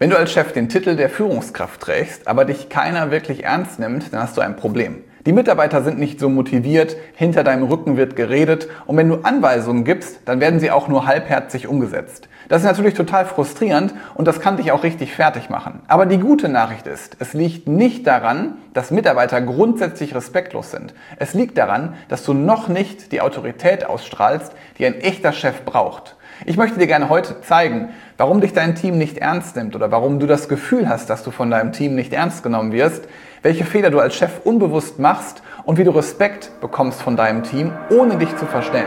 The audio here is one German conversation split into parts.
Wenn du als Chef den Titel der Führungskraft trägst, aber dich keiner wirklich ernst nimmt, dann hast du ein Problem. Die Mitarbeiter sind nicht so motiviert, hinter deinem Rücken wird geredet und wenn du Anweisungen gibst, dann werden sie auch nur halbherzig umgesetzt. Das ist natürlich total frustrierend und das kann dich auch richtig fertig machen. Aber die gute Nachricht ist, es liegt nicht daran, dass Mitarbeiter grundsätzlich respektlos sind. Es liegt daran, dass du noch nicht die Autorität ausstrahlst, die ein echter Chef braucht. Ich möchte dir gerne heute zeigen, warum dich dein Team nicht ernst nimmt oder warum du das Gefühl hast, dass du von deinem Team nicht ernst genommen wirst, welche Fehler du als Chef unbewusst machst und wie du Respekt bekommst von deinem Team, ohne dich zu verstellen.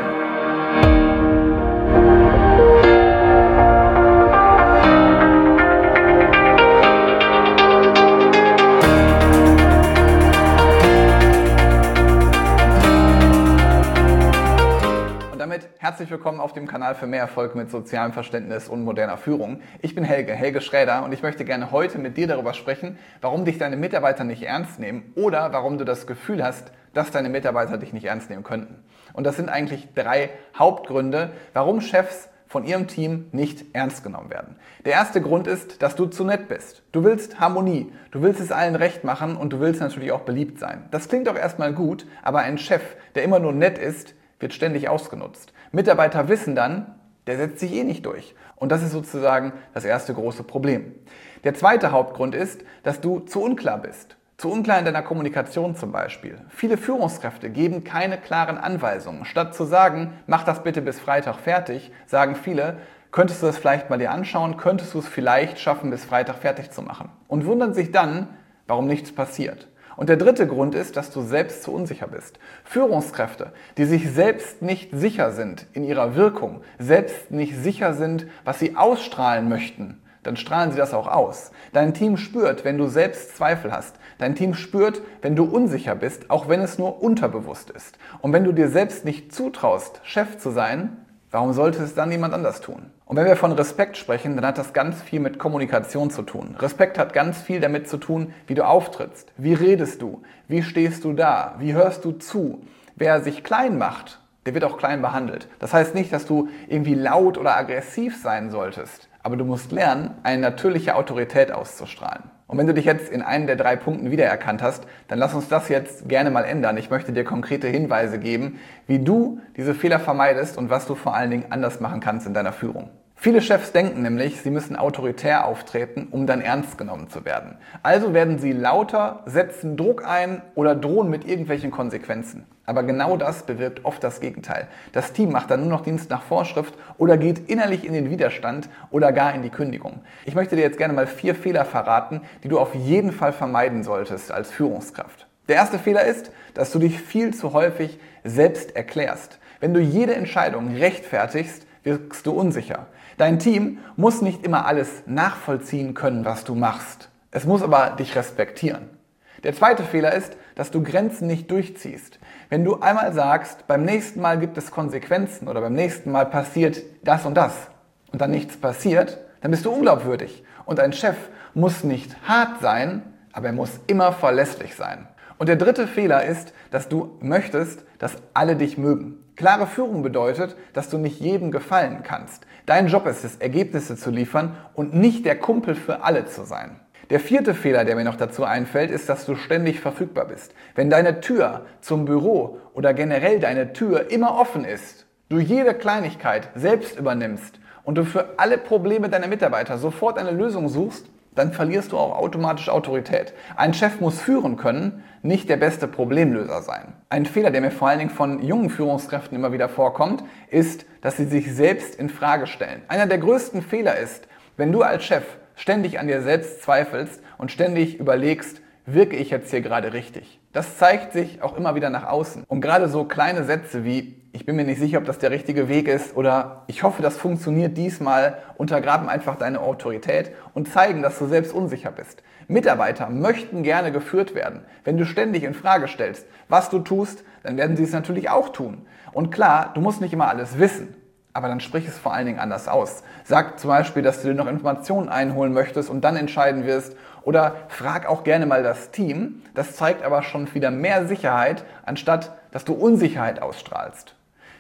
Herzlich willkommen auf dem Kanal für mehr Erfolg mit sozialem Verständnis und moderner Führung. Ich bin Helge Schräder und ich möchte gerne heute mit dir darüber sprechen, warum dich deine Mitarbeiter nicht ernst nehmen oder warum du das Gefühl hast, dass deine Mitarbeiter dich nicht ernst nehmen könnten. Und das sind eigentlich 3 Hauptgründe, warum Chefs von ihrem Team nicht ernst genommen werden. Der erste Grund ist, dass du zu nett bist. Du willst Harmonie, du willst es allen recht machen und du willst natürlich auch beliebt sein. Das klingt auch erstmal gut, aber ein Chef, der immer nur nett ist, wird ständig ausgenutzt. Mitarbeiter wissen dann, der setzt sich eh nicht durch. Und das ist sozusagen das erste große Problem. Der zweite Hauptgrund ist, dass du zu unklar bist. Zu unklar in deiner Kommunikation zum Beispiel. Viele Führungskräfte geben keine klaren Anweisungen. Statt zu sagen, mach das bitte bis Freitag fertig, sagen viele, könntest du das vielleicht mal dir anschauen, könntest du es vielleicht schaffen, bis Freitag fertig zu machen. Und wundern sich dann, warum nichts passiert. Und der dritte Grund ist, dass du selbst zu unsicher bist. Führungskräfte, die sich selbst nicht sicher sind in ihrer Wirkung, selbst nicht sicher sind, was sie ausstrahlen möchten, dann strahlen sie das auch aus. Dein Team spürt, wenn du selbst Zweifel hast. Dein Team spürt, wenn du unsicher bist, auch wenn es nur unterbewusst ist. Und wenn du dir selbst nicht zutraust, Chef zu sein, warum sollte es dann jemand anders tun? Und wenn wir von Respekt sprechen, dann hat das ganz viel mit Kommunikation zu tun. Respekt hat ganz viel damit zu tun, wie du auftrittst. Wie redest du? Wie stehst du da? Wie hörst du zu? Wer sich klein macht, der wird auch klein behandelt. Das heißt nicht, dass du irgendwie laut oder aggressiv sein solltest. Aber du musst lernen, eine natürliche Autorität auszustrahlen. Und wenn du dich jetzt in einem der 3 Punkten wiedererkannt hast, dann lass uns das jetzt gerne mal ändern. Ich möchte dir konkrete Hinweise geben, wie du diese Fehler vermeidest und was du vor allen Dingen anders machen kannst in deiner Führung. Viele Chefs denken nämlich, sie müssen autoritär auftreten, um dann ernst genommen zu werden. Also werden sie lauter, setzen Druck ein oder drohen mit irgendwelchen Konsequenzen. Aber genau das bewirkt oft das Gegenteil. Das Team macht dann nur noch Dienst nach Vorschrift oder geht innerlich in den Widerstand oder gar in die Kündigung. Ich möchte dir jetzt gerne mal 4 Fehler verraten, die du auf jeden Fall vermeiden solltest als Führungskraft. Der erste Fehler ist, dass du dich viel zu häufig selbst erklärst. Wenn du jede Entscheidung rechtfertigst, wirkst du unsicher. Dein Team muss nicht immer alles nachvollziehen können, was du machst. Es muss aber dich respektieren. Der zweite Fehler ist, dass du Grenzen nicht durchziehst. Wenn du einmal sagst, beim nächsten Mal gibt es Konsequenzen oder beim nächsten Mal passiert das und dann nichts passiert, dann bist du unglaubwürdig. Und ein Chef muss nicht hart sein, aber er muss immer verlässlich sein. Und der dritte Fehler ist, dass du möchtest, dass alle dich mögen. Klare Führung bedeutet, dass du nicht jedem gefallen kannst. Dein Job ist es, Ergebnisse zu liefern und nicht der Kumpel für alle zu sein. Der vierte Fehler, der mir noch dazu einfällt, ist, dass du ständig verfügbar bist. Wenn deine Tür zum Büro oder generell deine Tür immer offen ist, du jede Kleinigkeit selbst übernimmst und du für alle Probleme deiner Mitarbeiter sofort eine Lösung suchst, dann verlierst du auch automatisch Autorität. Ein Chef muss führen können, nicht der beste Problemlöser sein. Ein Fehler, der mir vor allen Dingen von jungen Führungskräften immer wieder vorkommt, ist, dass sie sich selbst in Frage stellen. Einer der größten Fehler ist, wenn du als Chef ständig an dir selbst zweifelst und ständig überlegst, wirke ich jetzt hier gerade richtig? Das zeigt sich auch immer wieder nach außen. Und gerade so kleine Sätze wie, ich bin mir nicht sicher, ob das der richtige Weg ist oder ich hoffe, das funktioniert diesmal, untergraben einfach deine Autorität und zeigen, dass du selbst unsicher bist. Mitarbeiter möchten gerne geführt werden. Wenn du ständig in Frage stellst, was du tust, dann werden sie es natürlich auch tun. Und klar, du musst nicht immer alles wissen. Aber dann sprich es vor allen Dingen anders aus. Sag zum Beispiel, dass du dir noch Informationen einholen möchtest und dann entscheiden wirst. Oder frag auch gerne mal das Team. Das zeigt aber schon wieder mehr Sicherheit, anstatt dass du Unsicherheit ausstrahlst.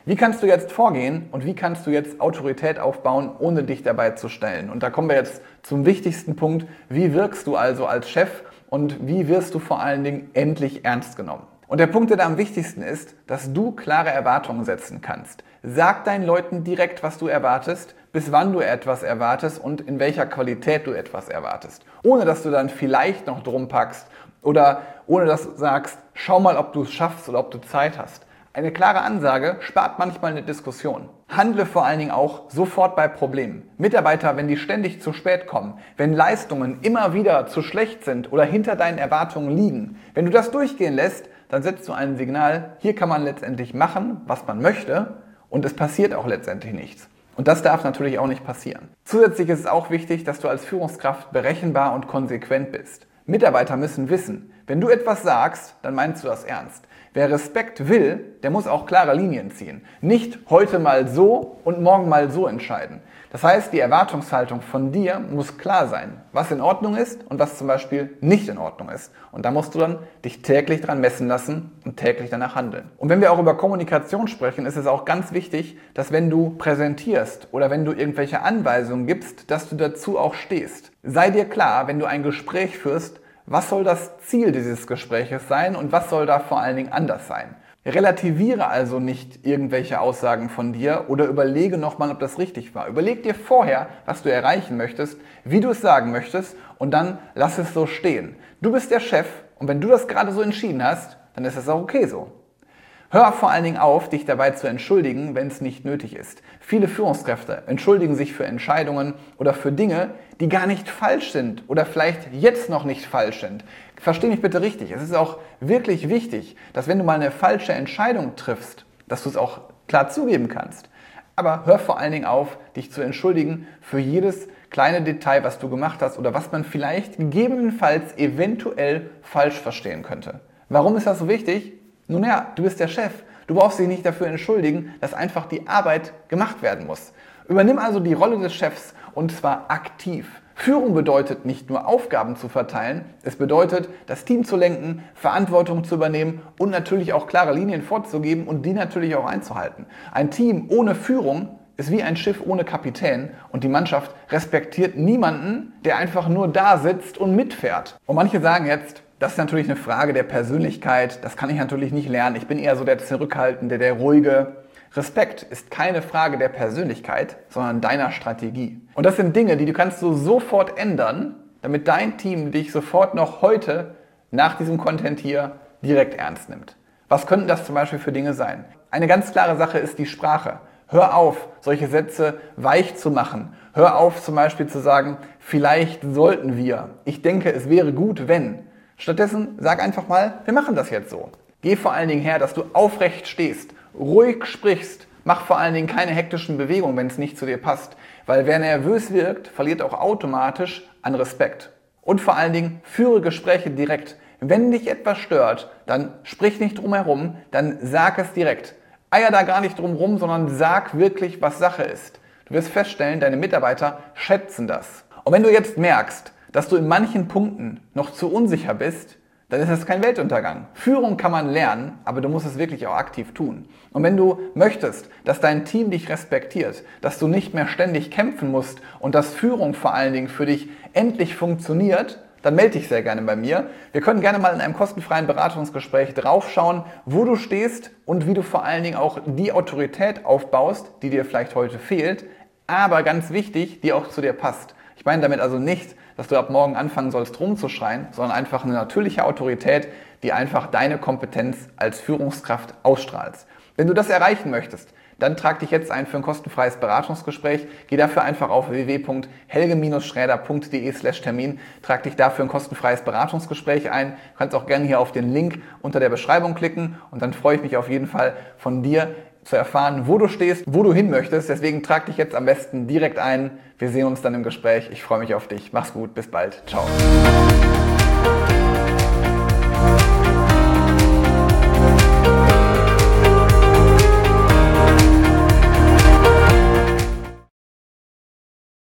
Wie kannst du jetzt vorgehen und wie kannst du jetzt Autorität aufbauen, ohne dich dabei zu stellen? Und da kommen wir jetzt zum wichtigsten Punkt. Wie wirkst du also als Chef und wie wirst du vor allen Dingen endlich ernst genommen? Und der Punkt, der da am wichtigsten ist, dass du klare Erwartungen setzen kannst. Sag deinen Leuten direkt, was du erwartest, bis wann du etwas erwartest und in welcher Qualität du etwas erwartest. Ohne dass du dann vielleicht noch drum packst oder ohne dass du sagst, schau mal, ob du es schaffst oder ob du Zeit hast. Eine klare Ansage spart manchmal eine Diskussion. Handle vor allen Dingen auch sofort bei Problemen. Mitarbeiter, wenn die ständig zu spät kommen, wenn Leistungen immer wieder zu schlecht sind oder hinter deinen Erwartungen liegen, wenn du das durchgehen lässt, dann setzt du ein Signal, hier kann man letztendlich machen, was man möchte und es passiert auch letztendlich nichts. Und das darf natürlich auch nicht passieren. Zusätzlich ist es auch wichtig, dass du als Führungskraft berechenbar und konsequent bist. Mitarbeiter müssen wissen, wenn du etwas sagst, dann meinst du das ernst. Wer Respekt will, der muss auch klare Linien ziehen. Nicht heute mal so und morgen mal so entscheiden. Das heißt, die Erwartungshaltung von dir muss klar sein, was in Ordnung ist und was zum Beispiel nicht in Ordnung ist. Und da musst du dann dich täglich dran messen lassen und täglich danach handeln. Und wenn wir auch über Kommunikation sprechen, ist es auch ganz wichtig, dass wenn du präsentierst oder wenn du irgendwelche Anweisungen gibst, dass du dazu auch stehst. Sei dir klar, wenn du ein Gespräch führst, was soll das Ziel dieses Gespräches sein und was soll da vor allen Dingen anders sein? Relativiere also nicht irgendwelche Aussagen von dir oder überlege nochmal, ob das richtig war. Überleg dir vorher, was du erreichen möchtest, wie du es sagen möchtest und dann lass es so stehen. Du bist der Chef und wenn du das gerade so entschieden hast, dann ist es auch okay so. Hör vor allen Dingen auf, dich dabei zu entschuldigen, wenn es nicht nötig ist. Viele Führungskräfte entschuldigen sich für Entscheidungen oder für Dinge, die gar nicht falsch sind oder vielleicht jetzt noch nicht falsch sind. Versteh mich bitte richtig. Es ist auch wirklich wichtig, dass wenn du mal eine falsche Entscheidung triffst, dass du es auch klar zugeben kannst. Aber hör vor allen Dingen auf, dich zu entschuldigen für jedes kleine Detail, was du gemacht hast oder was man vielleicht gegebenenfalls eventuell falsch verstehen könnte. Warum ist das so wichtig? Nun ja, du bist der Chef. Du brauchst dich nicht dafür entschuldigen, dass einfach die Arbeit gemacht werden muss. Übernimm also die Rolle des Chefs und zwar aktiv. Führung bedeutet nicht nur Aufgaben zu verteilen, es bedeutet, das Team zu lenken, Verantwortung zu übernehmen und natürlich auch klare Linien vorzugeben und die natürlich auch einzuhalten. Ein Team ohne Führung ist wie ein Schiff ohne Kapitän und die Mannschaft respektiert niemanden, der einfach nur da sitzt und mitfährt. Und manche sagen jetzt, das ist natürlich eine Frage der Persönlichkeit, das kann ich natürlich nicht lernen. Ich bin eher so der Zurückhaltende, der Ruhige. Respekt ist keine Frage der Persönlichkeit, sondern deiner Strategie. Und das sind Dinge, die du kannst so sofort ändern, damit dein Team dich sofort noch heute nach diesem Content hier direkt ernst nimmt. Was könnten das zum Beispiel für Dinge sein? Eine ganz klare Sache ist die Sprache. Hör auf, solche Sätze weich zu machen. Hör auf, zum Beispiel zu sagen, vielleicht sollten wir. Ich denke, es wäre gut, wenn. Stattdessen sag einfach mal, wir machen das jetzt so. Geh vor allen Dingen her, dass du aufrecht stehst, ruhig sprichst. Mach vor allen Dingen keine hektischen Bewegungen, wenn es nicht zu dir passt. Weil wer nervös wirkt, verliert auch automatisch an Respekt. Und vor allen Dingen führe Gespräche direkt. Wenn dich etwas stört, dann sprich nicht drum herum, dann sag es direkt. Eier da gar nicht drum rum, sondern sag wirklich, was Sache ist. Du wirst feststellen, deine Mitarbeiter schätzen das. Und wenn du jetzt merkst, dass du in manchen Punkten noch zu unsicher bist, dann ist es kein Weltuntergang. Führung kann man lernen, aber du musst es wirklich auch aktiv tun. Und wenn du möchtest, dass dein Team dich respektiert, dass du nicht mehr ständig kämpfen musst und dass Führung vor allen Dingen für dich endlich funktioniert, dann melde dich sehr gerne bei mir. Wir können gerne mal in einem kostenfreien Beratungsgespräch draufschauen, wo du stehst und wie du vor allen Dingen auch die Autorität aufbaust, die dir vielleicht heute fehlt, aber ganz wichtig, die auch zu dir passt. Ich meine damit also nicht, dass du ab morgen anfangen sollst rumzuschreien, sondern einfach eine natürliche Autorität, die einfach deine Kompetenz als Führungskraft ausstrahlst. Wenn du das erreichen möchtest, dann trag dich jetzt ein für ein kostenfreies Beratungsgespräch. Geh dafür einfach auf www.helge-schräder.de/Termin. Trag dich dafür ein kostenfreies Beratungsgespräch ein. Du kannst auch gerne hier auf den Link unter der Beschreibung klicken und dann freue ich mich auf jeden Fall von dir zu erfahren, wo du stehst, wo du hin möchtest. Deswegen trag dich jetzt am besten direkt ein. Wir sehen uns dann im Gespräch. Ich freue mich auf dich. Mach's gut. Bis bald. Ciao.